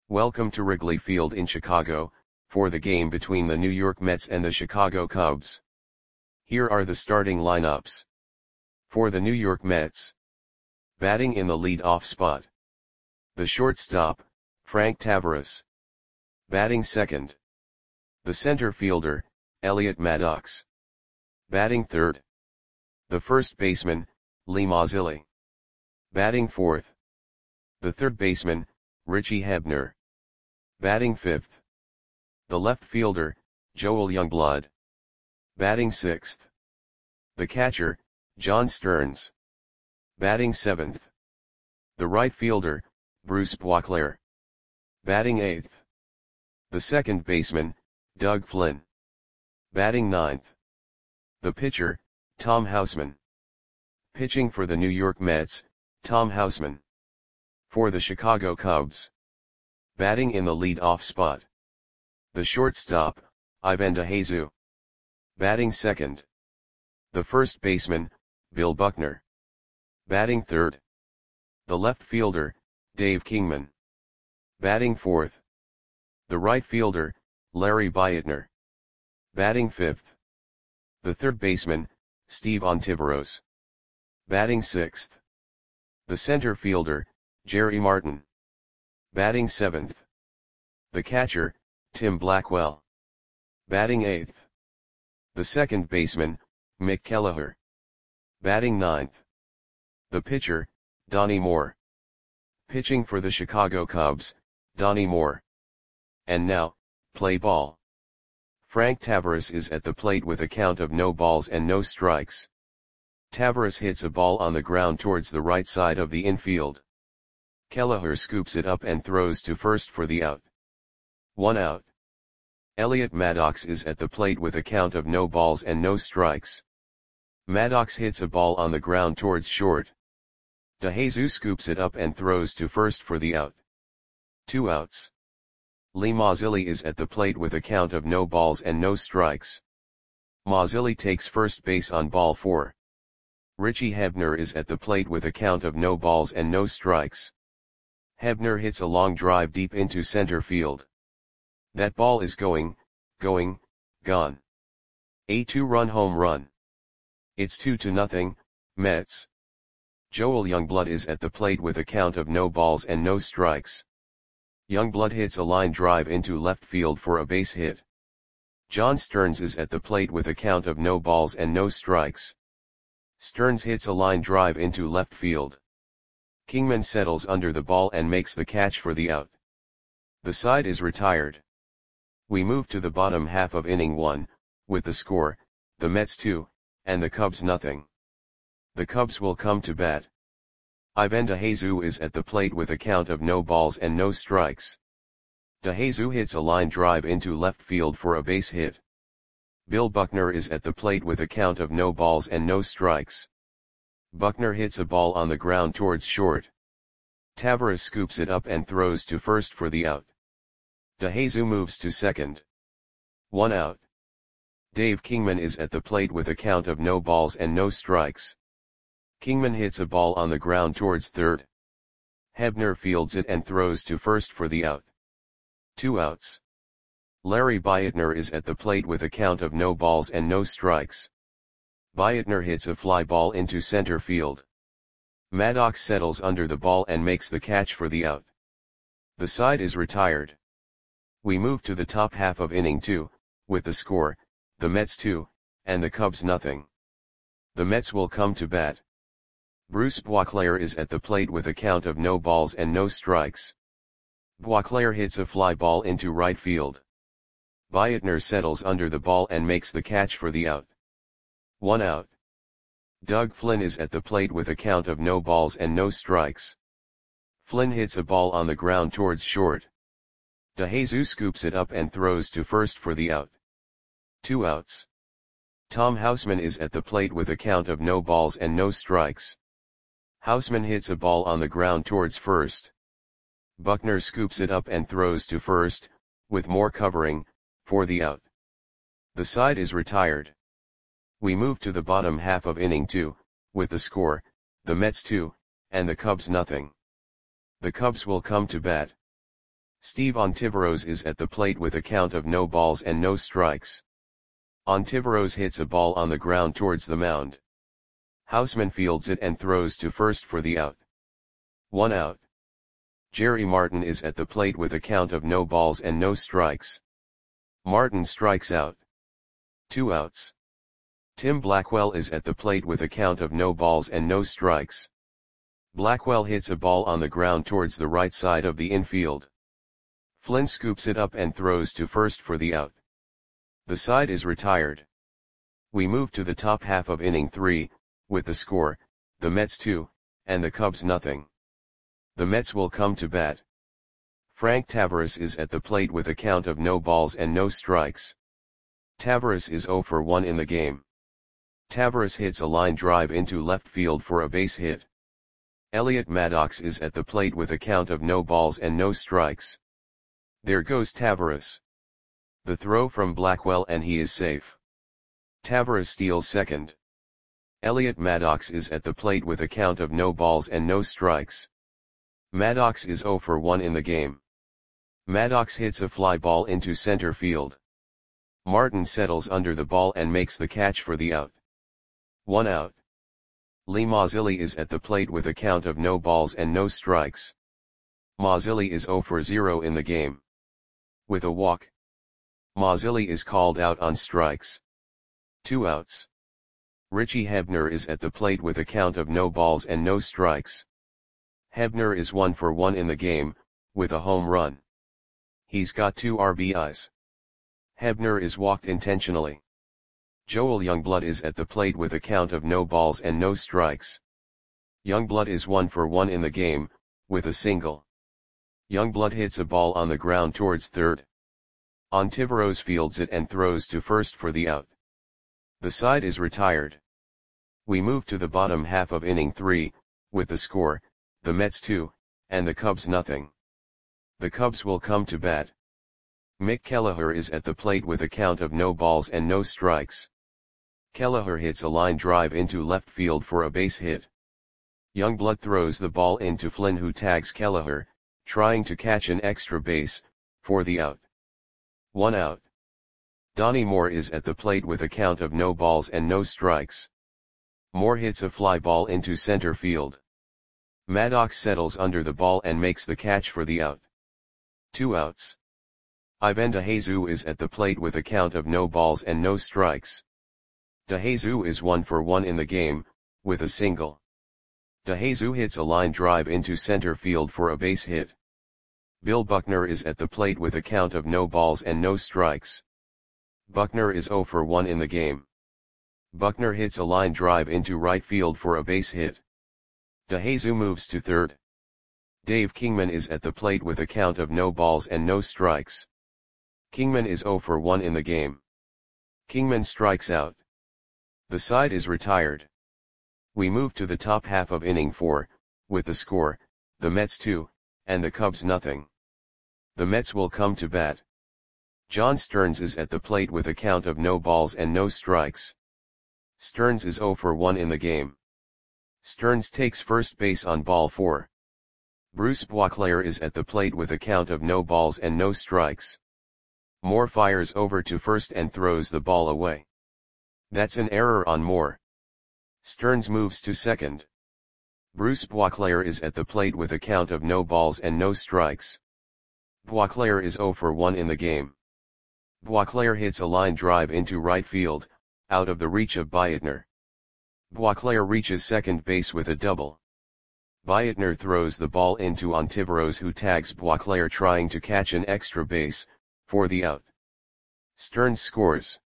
Welcome to Wrigley Field in Chicago, for the game between the New York Mets and the Chicago Cubs. Here are the starting lineups. For the New York Mets. Batting in the lead-off spot. The shortstop, Frank Taveras. Batting second. The center fielder, Elliot Maddox. Batting third. The first baseman, Lee Mazzilli. Batting fourth. The third baseman, Richie Hebner. Batting fifth. The left fielder, Joel Youngblood. Batting sixth. The catcher, John Stearns. Batting seventh. The right fielder, Bruce Boisclair. Batting eighth. The second baseman, Doug Flynn. Batting ninth. The pitcher, Tom Houseman. Pitching for the New York Mets, Tom Houseman. For the Chicago Cubs. Batting in the lead-off spot. The shortstop, Ivan DeJesus. Batting second. The first baseman, Bill Buckner. Batting third. The left fielder, Dave Kingman. Batting fourth. The right fielder, Larry Beitner. Batting fifth. The third baseman, Steve Ontiveros. Batting sixth. The center fielder, Jerry Martin. Batting seventh. The catcher, Tim Blackwell. Batting eighth. The second baseman, Mick Kelleher. Batting ninth. The pitcher, Donnie Moore. Pitching for the Chicago Cubs, Donnie Moore. And now, play ball. Frank Taveras is at the plate with a count of no balls and no strikes. Taveras hits a ball on the ground towards the right side of the infield. Kelleher scoops it up and throws to first for the out. 1 out. Elliot Maddox is at the plate with a count of no balls and no strikes. Maddox hits a ball on the ground towards short. DeJesus scoops it up and throws to first for the out. 2 outs. Lee Mazzilli is at the plate with a count of no balls and no strikes. Mazzilli takes first base on ball 4. Richie Hebner is at the plate with a count of no balls and no strikes. Hebner hits a long drive deep into center field. That ball is gone. A 2-run home run. It's 2-0, Mets. Joel Youngblood is at the plate with a count of no balls and no strikes. Youngblood hits a line drive into left field for a base hit. John Stearns is at the plate with a count of no balls and no strikes. Stearns hits a line drive into left field. Kingman settles under the ball and makes the catch for the out. The side is retired. We move to the bottom half of inning 1, with the score, the Mets 2, and the Cubs nothing. The Cubs will come to bat. Ivan DeJesus is at the plate with a count of no balls and no strikes. DeJesus hits a line drive into left field for a base hit. Bill Buckner is at the plate with a count of no balls and no strikes. Buckner hits a ball on the ground towards short. Taveras scoops it up and throws to first for the out. DeJesus moves to second. 1 out. Dave Kingman is at the plate with a count of no balls and no strikes. Kingman hits a ball on the ground towards third. Hebner fields it and throws to first for the out. 2 outs. Larry Beitner is at the plate with a count of no balls and no strikes. Beitner hits a fly ball into center field. Maddox settles under the ball and makes the catch for the out. The side is retired. We move to the top half of inning 2, with the score, the Mets 2, and the Cubs nothing. The Mets will come to bat. Bruce Boisclair is at the plate with a count of no balls and no strikes. Boisclair hits a fly ball into right field. Beitner settles under the ball and makes the catch for the out. 1 out. Doug Flynn is at the plate with a count of no balls and no strikes. Flynn hits a ball on the ground towards short. DeJesus scoops it up and throws to first for the out. 2 outs. Tom Houseman is at the plate with a count of no balls and no strikes. Houseman hits a ball on the ground towards first. Buckner scoops it up and throws to first, with more covering, for the out. The side is retired. We move to the bottom half of inning 2, with the score, the Mets 2, and the Cubs nothing. The Cubs will come to bat. Steve Ontiveros is at the plate with a count of no balls and no strikes. Ontiveros hits a ball on the ground towards the mound. Houseman fields it and throws to first for the out. 1 out. Jerry Martin is at the plate with a count of no balls and no strikes. Martin strikes out. 2 outs. Tim Blackwell is at the plate with a count of no balls and no strikes. Blackwell hits a ball on the ground towards the right side of the infield. Flynn scoops it up and throws to first for the out. The side is retired. We move to the top half of inning 3, with the score, the Mets 2, and the Cubs nothing. The Mets will come to bat. Frank Taveras is at the plate with a count of no balls and no strikes. Taveras is 0 for 1 in the game. Taveras hits a line drive into left field for a base hit. Elliot Maddox is at the plate with a count of no balls and no strikes. There goes Taveras. The throw from Blackwell and he is safe. Taveras steals second. Elliot Maddox is at the plate with a count of no balls and no strikes. Maddox is 0 for 1 in the game. Maddox hits a fly ball into center field. Martin settles under the ball and makes the catch for the out. 1 out. Lee Mazzilli is at the plate with a count of no balls and no strikes. Mazzilli is 0 for 0 in the game. With a walk, Mazzilli is called out on strikes. 2 outs. Richie Hebner is at the plate with a count of no balls and no strikes. Hebner is 1 for 1 in the game, with a home run. He's got 2 RBIs. Hebner is walked intentionally. Joel Youngblood is at the plate with a count of no balls and no strikes. Youngblood is 1 for 1 in the game, with a single. Youngblood hits a ball on the ground towards third. Ontiveros fields it and throws to first for the out. The side is retired. We move to the bottom half of inning 3, with the score, the Mets 2, and the Cubs nothing. The Cubs will come to bat. Mick Kelleher is at the plate with a count of no balls and no strikes. Kelleher hits a line drive into left field for a base hit. Youngblood throws the ball into Flynn, who tags Kelleher, trying to catch an extra base, for the out. 1 out. Donnie Moore is at the plate with a count of no balls and no strikes. Moore hits a fly ball into center field. Maddox settles under the ball and makes the catch for the out. 2 outs. Ivan DeJesus is at the plate with a count of no balls and no strikes. DeJesus is 1 for 1 in the game, with a single. DeJesus hits a line drive into center field for a base hit. Bill Buckner is at the plate with a count of no balls and no strikes. Buckner is 0 for 1 in the game. Buckner hits a line drive into right field for a base hit. DeJesus moves to third. Dave Kingman is at the plate with a count of no balls and no strikes. Kingman is 0 for 1 in the game. Kingman strikes out. The side is retired. We move to the top half of inning 4, with the score, the Mets 2, and the Cubs nothing. The Mets will come to bat. John Stearns is at the plate with a count of no balls and no strikes. Stearns is 0 for 1 in the game. Stearns takes first base on ball 4. Bruce Boisclair is at the plate with a count of no balls and no strikes. Moore fires over to first and throws the ball away. That's an error on Moore. Stearns moves to second. Bruce Boisclair is at the plate with a count of no balls and no strikes. Boisclair is 0 for 1 in the game. Boisclair hits a line drive into right field, out of the reach of Bietner. Boisclair reaches second base with a double. Bietner throws the ball into Ontiveros, who tags Boisclair trying to catch an extra base, for the out. Stearns scores.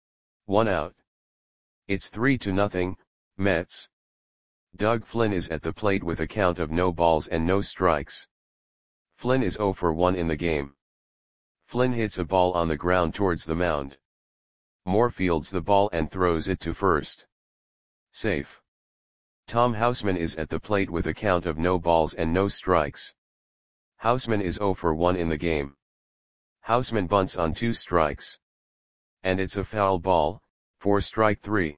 1 out. It's 3-0, Mets. Doug Flynn is at the plate with a count of no balls and no strikes. Flynn is 0 for 1 in the game. Flynn hits a ball on the ground towards the mound. Moore fields the ball and throws it to first. Safe. Tom Houseman is at the plate with a count of no balls and no strikes. Houseman is 0 for 1 in the game. Houseman bunts on 2 strikes. And it's a foul ball, for strike 3.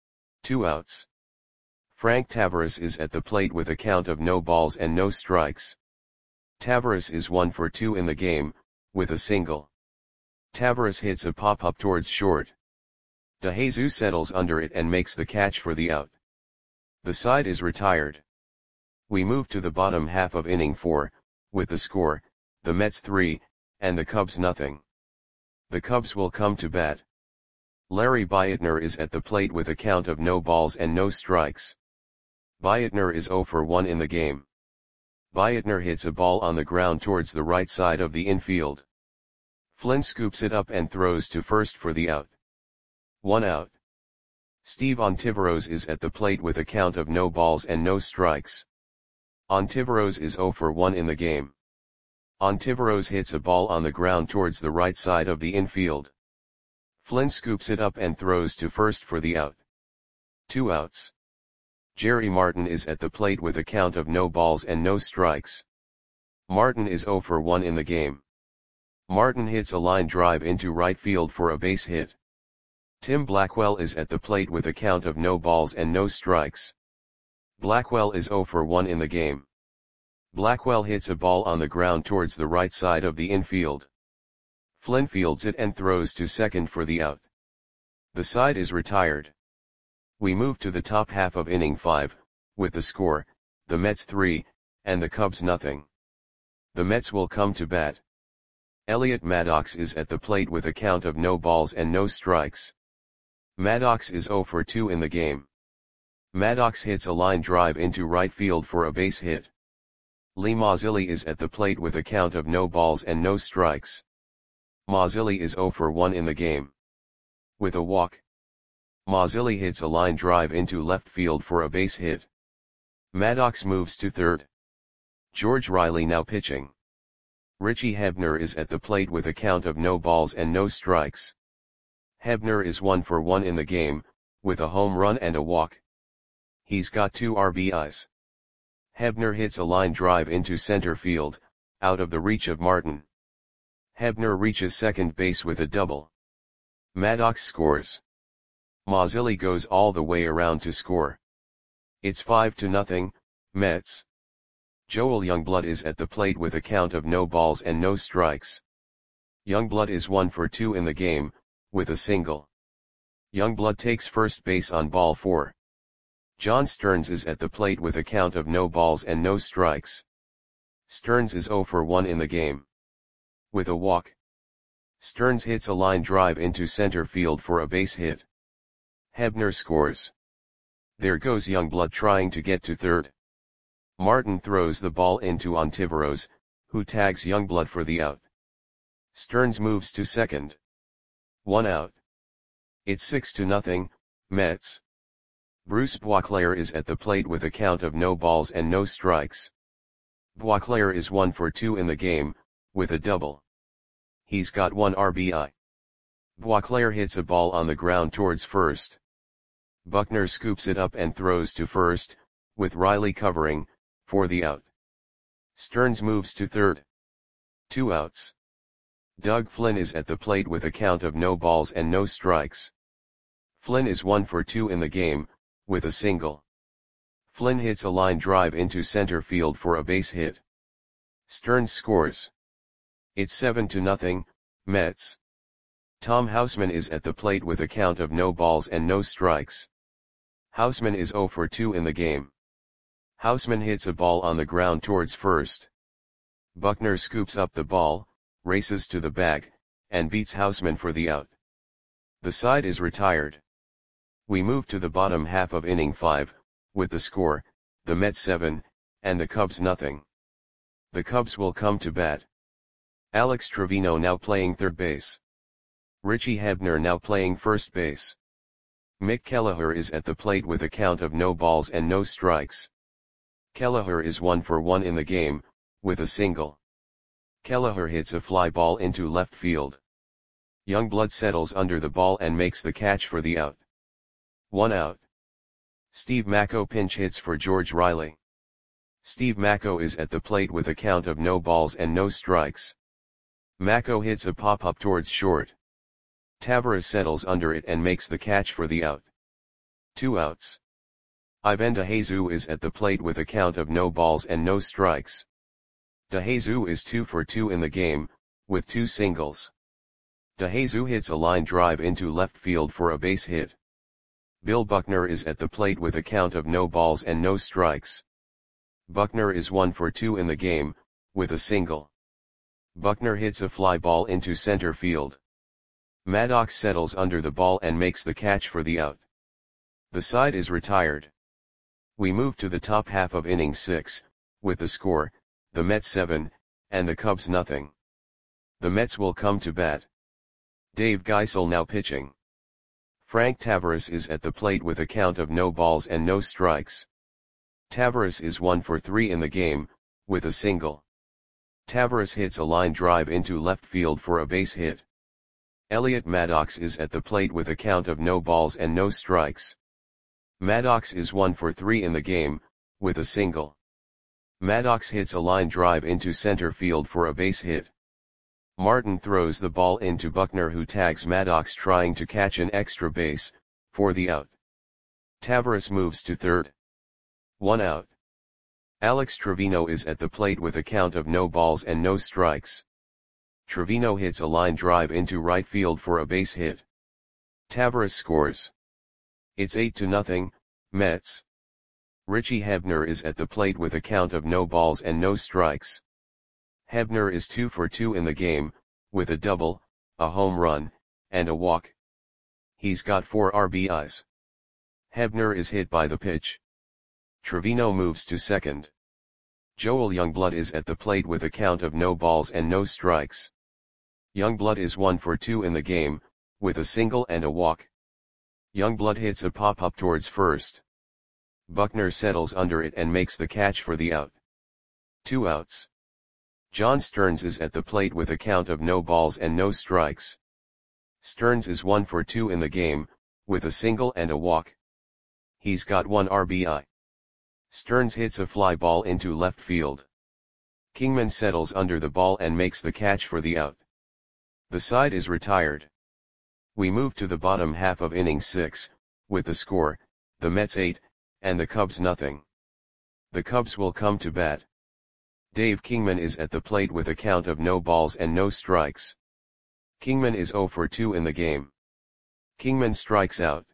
2 outs. Frank Taveras is at the plate with a count of no balls and no strikes. Tavares is 1 for 2 in the game, with a single. Tavares hits a pop-up towards short. DeJesus settles under it and makes the catch for the out. The side is retired. We move to the bottom half of inning 4, with the score, the Mets 3, and the Cubs nothing. The Cubs will come to bat. Larry Beitner is at the plate with a count of no balls and no strikes. Beitner is 0 for 1 in the game. Beitner hits a ball on the ground towards the right side of the infield. Flynn scoops it up and throws to first for the out. 1 out. Steve Ontiveros is at the plate with a count of no balls and no strikes. Ontiveros is 0 for 1 in the game. Ontiveros hits a ball on the ground towards the right side of the infield. Flynn scoops it up and throws to first for the out. 2 outs. Jerry Martin is at the plate with a count of no balls and no strikes. Martin is 0 for 1 in the game. Martin hits a line drive into right field for a base hit. Tim Blackwell is at the plate with a count of no balls and no strikes. Blackwell is 0 for 1 in the game. Blackwell hits a ball on the ground towards the right side of the infield. Flynn fields it and throws to second for the out. The side is retired. We move to the top half of inning 5, with the score, the Mets 3, and the Cubs nothing. The Mets will come to bat. Elliot Maddox is at the plate with a count of no balls and no strikes. Maddox is 0 for 2 in the game. Maddox hits a line drive into right field for a base hit. Lee Mazzilli is at the plate with a count of no balls and no strikes. Mazzilli is 0 for 1 in the game. With a walk. Mazzilli hits a line drive into left field for a base hit. Maddox moves to third. George Riley now pitching. Richie Hebner is at the plate with a count of no balls and no strikes. Hebner is 1 for 1 in the game, with a home run and a walk. He's got 2 RBIs. Hebner hits a line drive into center field, out of the reach of Martin. Hebner reaches second base with a double. Maddox scores. Mazzilli goes all the way around to score. It's 5-0, Mets. Joel Youngblood is at the plate with a count of no balls and no strikes. Youngblood is 1 for 2 in the game, with a single. Youngblood takes first base on ball 4. John Stearns is at the plate with a count of no balls and no strikes. Stearns is 0 for 1 in the game. With a walk. Stearns hits a line drive into center field for a base hit. Hebner scores. There goes Youngblood trying to get to third. Martin throws the ball into Ontiveros, who tags Youngblood for the out. Stearns moves to second. 1 out. It's 6-0, Mets. Bruce Boisclair is at the plate with a count of no balls and no strikes. Boisclair is 1 for 2 in the game, with a double. He's got 1 RBI. Boisclair hits a ball on the ground towards first. Buckner scoops it up and throws to first, with Riley covering, for the out. Stearns moves to third. 2 outs. Doug Flynn is at the plate with a count of no balls and no strikes. Flynn is 1 for 2 in the game, with a single. Flynn hits a line drive into center field for a base hit. Stearns scores. It's 7-0, Mets. Tom Houseman is at the plate with a count of no balls and no strikes. Houseman is 0 for 2 in the game. Houseman hits a ball on the ground towards first. Buckner scoops up the ball, races to the bag, and beats Houseman for the out. The side is retired. We move to the bottom half of inning 5, with the score, the Mets 7, and the Cubs nothing. The Cubs will come to bat. Alex Trevino now playing third base. Richie Hebner now playing first base. Mick Kelleher is at the plate with a count of no balls and no strikes. Kelleher is 1 for 1 in the game, with a single. Kelleher hits a fly ball into left field. Youngblood settles under the ball and makes the catch for the out. 1 out. Steve Macko pinch hits for George Riley. Steve Macko is at the plate with a count of no balls and no strikes. Macko hits a pop-up towards short. Tavares settles under it and makes the catch for the out. 2 outs. Ivan DeJesus is at the plate with a count of no balls and no strikes. DeJesus is 2 for 2 in the game, with 2 singles. DeJesus hits a line drive into left field for a base hit. Bill Buckner is at the plate with a count of no balls and no strikes. Buckner is 1 for 2 in the game, with a single. Buckner hits a fly ball into center field. Maddox settles under the ball and makes the catch for the out. The side is retired. We move to the top half of inning 6, with the score, the Mets 7, and the Cubs nothing. The Mets will come to bat. Dave Geisel now pitching. Frank Taveras is at the plate with a count of no balls and no strikes. Taveras is 1 for 3 in the game, with a single. Taveras hits a line drive into left field for a base hit. Elliot Maddox is at the plate with a count of no balls and no strikes. Maddox is 1 for 3 in the game, with a single. Maddox hits a line drive into center field for a base hit. Martin throws the ball into Buckner, who tags Maddox trying to catch an extra base, for the out. Taveras moves to third. 1 out. Alex Trevino is at the plate with a count of no balls and no strikes. Trevino hits a line drive into right field for a base hit. Taveras scores. It's 8-0, Mets. Richie Hebner is at the plate with a count of no balls and no strikes. Hebner is 2 for 2 in the game, with a double, a home run, and a walk. He's got 4 RBIs. Hebner is hit by the pitch. Trevino moves to second. Joel Youngblood is at the plate with a count of no balls and no strikes. Youngblood is 1 for 2 in the game, with a single and a walk. Youngblood hits a pop-up towards first. Buckner settles under it and makes the catch for the out. 2 outs. John Stearns is at the plate with a count of no balls and no strikes. Stearns is 1 for 2 in the game, with a single and a walk. He's got 1 RBI. Stearns hits a fly ball into left field. Kingman settles under the ball and makes the catch for the out. The side is retired. We move to the bottom half of inning 6, with the score, the Mets 8, and the Cubs nothing. The Cubs will come to bat. Dave Kingman is at the plate with a count of no balls and no strikes. Kingman is 0 for 2 in the game. Kingman strikes out.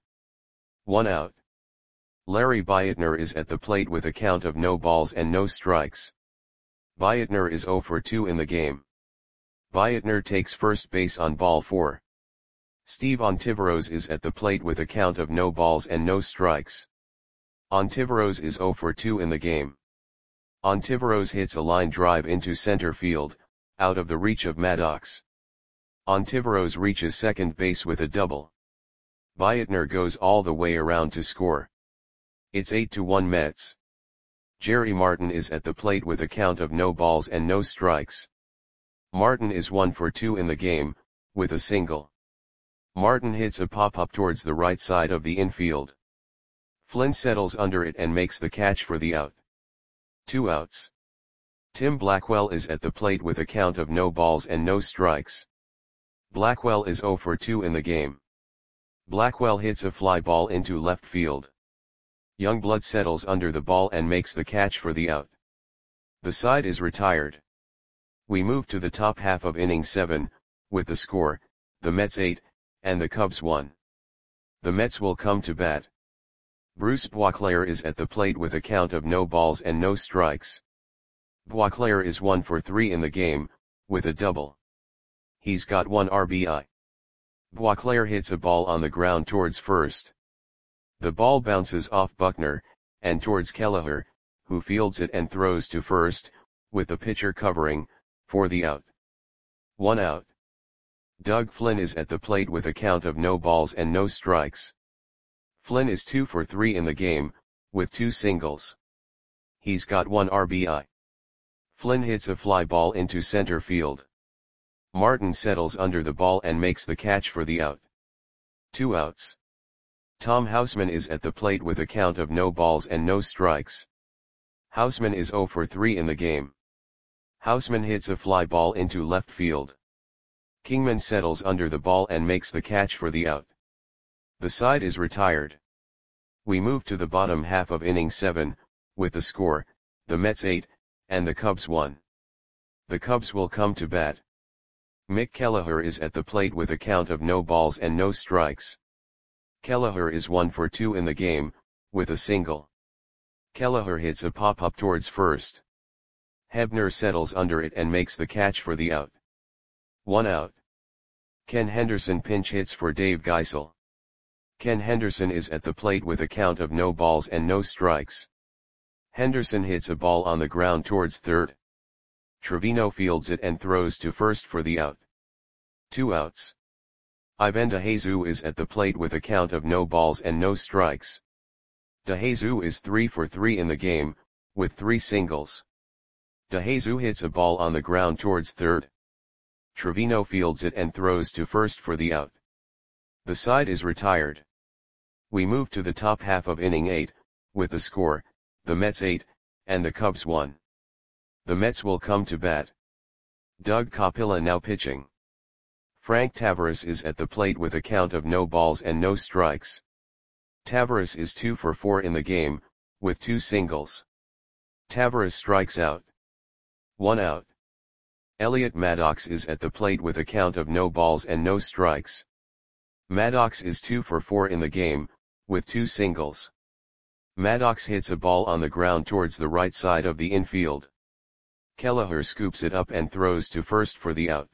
1 out. Larry Bietner is at the plate with a count of no balls and no strikes. Bietner is 0 for 2 in the game. Bietner takes first base on ball 4. Steve Ontiveros is at the plate with a count of no balls and no strikes. Ontiveros is 0 for 2 in the game. Ontiveros hits a line drive into center field, out of the reach of Maddox. Ontiveros reaches second base with a double. Bietner goes all the way around to score. It's 8-1 Mets. Jerry Martin is at the plate with a count of no balls and no strikes. Martin is 1 for 2 in the game, with a single. Martin hits a pop-up towards the right side of the infield. Flynn settles under it and makes the catch for the out. 2 outs. Tim Blackwell is at the plate with a count of no balls and no strikes. Blackwell is 0 for 2 in the game. Blackwell hits a fly ball into left field. Youngblood settles under the ball and makes the catch for the out. The side is retired. We move to the top half of inning 7, with the score, the Mets 8, and the Cubs 1. The Mets will come to bat. Bruce Boisclair is at the plate with a count of no balls and no strikes. Boisclair is 1 for 3 in the game, with a double. He's got 1 RBI. Boisclair hits a ball on the ground towards first. The ball bounces off Buckner, and towards Kelleher, who fields it and throws to first, with the pitcher covering, for the out. 1 out. Doug Flynn is at the plate with a count of no balls and no strikes. Flynn is 2 for 3 in the game, with 2 singles. He's got 1 RBI. Flynn hits a fly ball into center field. Martin settles under the ball and makes the catch for the out. 2 outs. Tom Houseman is at the plate with a count of no balls and no strikes. Houseman is 0 for 3 in the game. Houseman hits a fly ball into left field. Kingman settles under the ball and makes the catch for the out. The side is retired. We move to the bottom half of inning 7, with the score, the Mets 8, and the Cubs 1. The Cubs will come to bat. Mick Kelleher is at the plate with a count of no balls and no strikes. Kelleher is 1 for 2 in the game, with a single. Kelleher hits a pop-up towards first. Hebner settles under it and makes the catch for the out. 1 out. Ken Henderson pinch hits for Dave Geisel. Ken Henderson is at the plate with a count of no balls and no strikes. Henderson hits a ball on the ground towards third. Trevino fields it and throws to first for the out. 2 outs. Ivan DeJesus is at the plate with a count of no balls and no strikes. DeJesus is 3 for 3 in the game, with 3 singles. DeJesus hits a ball on the ground towards third. Trevino fields it and throws to first for the out. The side is retired. We move to the top half of inning 8, with the score, the Mets 8, and the Cubs 1. The Mets will come to bat. Doug Capilla now pitching. Frank Tavares is at the plate with a count of no balls and no strikes. Tavares is 2 for 4 in the game, with 2 singles. Tavares strikes out. 1 out. Elliot Maddox is at the plate with a count of no balls and no strikes. Maddox is 2 for 4 in the game, with 2 singles. Maddox hits a ball on the ground towards the right side of the infield. Kelleher scoops it up and throws to first for the out.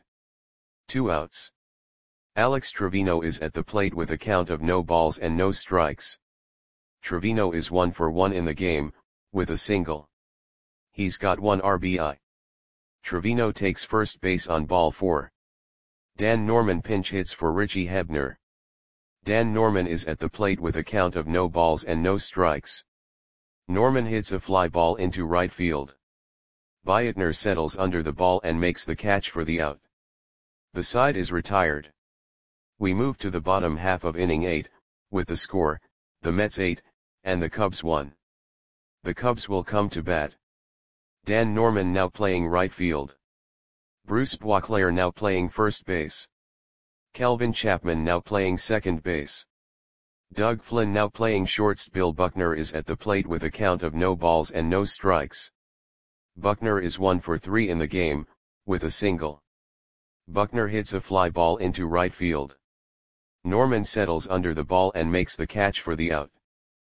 2 outs. Alex Trevino is at the plate with a count of no balls and no strikes. Trevino is 1 for 1 in the game, with a single. He's got 1 RBI. Trevino takes first base on ball 4. Dan Norman pinch hits for Richie Hebner. Dan Norman is at the plate with a count of no balls and no strikes. Norman hits a fly ball into right field. Biatner settles under the ball and makes the catch for the out. The side is retired. We move to the bottom half of inning 8, with the score, the Mets 8, and the Cubs 1. The Cubs will come to bat. Dan Norman now playing right field. Bruce Boisclair now playing first base. Kelvin Chapman now playing second base. Doug Flynn now playing shorts. Bill Buckner is at the plate with a count of no balls and no strikes. Buckner is 1 for 3 in the game, with a single. Buckner hits a fly ball into right field. Norman settles under the ball and makes the catch for the out.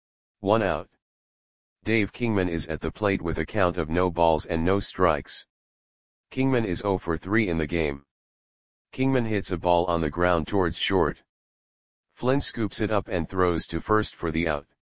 1 out. Dave Kingman is at the plate with a count of no balls and no strikes. Kingman is 0 for 3 in the game. Kingman hits a ball on the ground towards short. Flynn scoops it up and throws to first for the out.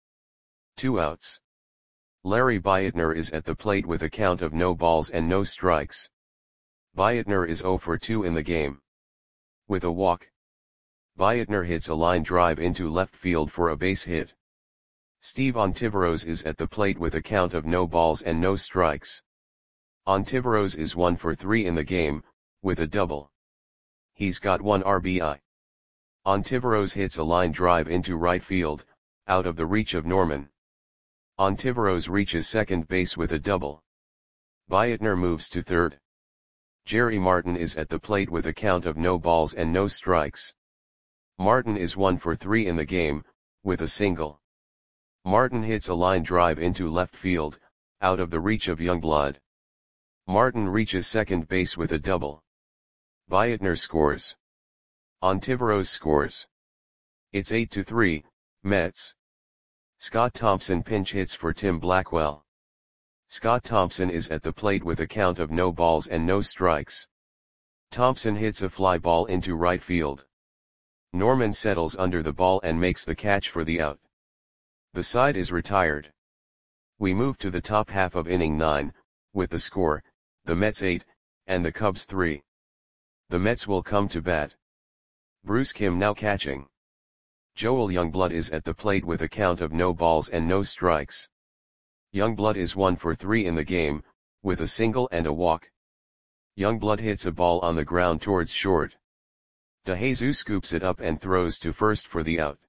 2 outs. Larry Biatner is at the plate with a count of no balls and no strikes. Biatner is 0 for 2 in the game. With a walk. Biatner hits a line drive into left field for a base hit. Steve Ontiveros is at the plate with a count of no balls and no strikes. Ontiveros is 1 for 3 in the game, with a double. He's got 1 RBI. Ontiveros hits a line drive into right field, out of the reach of Norman. Ontiveros reaches second base with a double. Biatner moves to third. Jerry Martin is at the plate with a count of no balls and no strikes. Martin is 1 for 3 in the game, with a single. Martin hits a line drive into left field, out of the reach of Youngblood. Martin reaches second base with a double. Biatner scores. Ontiveros scores. It's 8-3, Mets. Scott Thompson pinch hits for Tim Blackwell. Scott Thompson is at the plate with a count of no balls and no strikes. Thompson hits a fly ball into right field. Norman settles under the ball and makes the catch for the out. The side is retired. We move to the top half of inning 9, with the score, the Mets 8, and the Cubs 3. The Mets will come to bat. Bruce Kim now catching. Joel Youngblood is at the plate with a count of no balls and no strikes. Youngblood is 1 for 3 in the game, with a single and a walk. Youngblood hits a ball on the ground towards short. DeJesus scoops it up and throws to first for the out.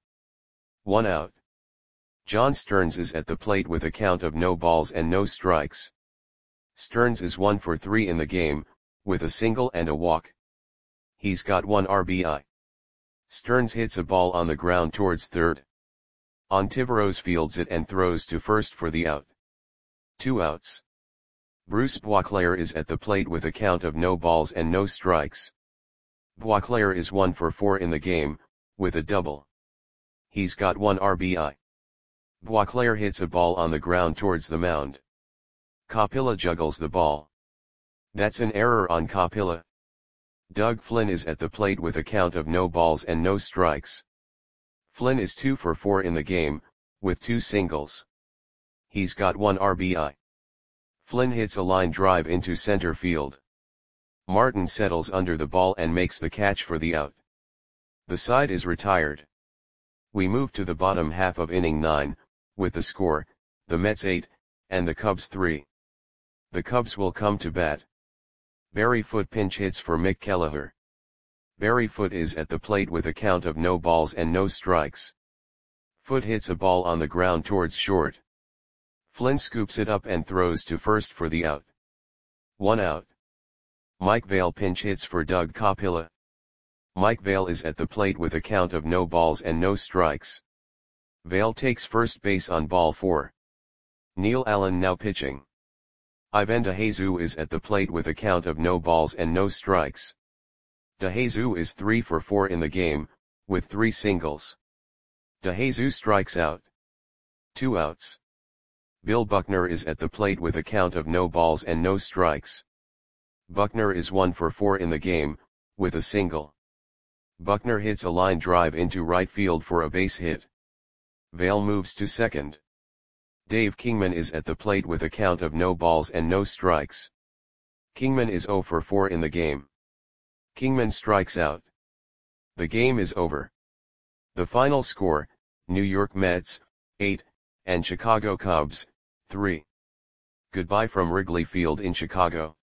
1 out. John Stearns is at the plate with a count of no balls and no strikes. Stearns is 1 for 3 in the game, with a single and a walk. He's got 1 RBI. Stearns hits a ball on the ground towards third. Ontiveros fields it and throws to first for the out. 2 outs. Bruce Boisclair is at the plate with a count of no balls and no strikes. Boisclair is 1 for 4 in the game, with a double. He's got 1 RBI. Boisclair hits a ball on the ground towards the mound. Kapila juggles the ball. That's an error on Kapila. Doug Flynn is at the plate with a count of no balls and no strikes. Flynn is 2 for 4 in the game, with 2 singles. He's got 1 RBI. Flynn hits a line drive into center field. Martin settles under the ball and makes the catch for the out. The side is retired. We move to the bottom half of inning 9, with the score, the Mets 8, and the Cubs 3. The Cubs will come to bat. Barry Foote pinch hits for Mick Kelleher. Barry Foote is at the plate with a count of no balls and no strikes. Foote hits a ball on the ground towards short. Flynn scoops it up and throws to first for the out. 1 out. Mike Vail pinch hits for Doug Kapila. Mike Vail is at the plate with a count of no balls and no strikes. Vail takes first base on ball 4. Neil Allen now pitching. Ivan DeJesus is at the plate with a count of no balls and no strikes. DeJesus is 3 for 4 in the game, with 3 singles. DeJesus strikes out. 2 outs. Bill Buckner is at the plate with a count of no balls and no strikes. Buckner is 1 for 4 in the game, with a single. Buckner hits a line drive into right field for a base hit. Vail moves to second. Dave Kingman is at the plate with a count of no balls and no strikes. Kingman is 0 for 4 in the game. Kingman strikes out. The game is over. The final score, New York Mets, 8, and Chicago Cubs, 3. Goodbye from Wrigley Field in Chicago.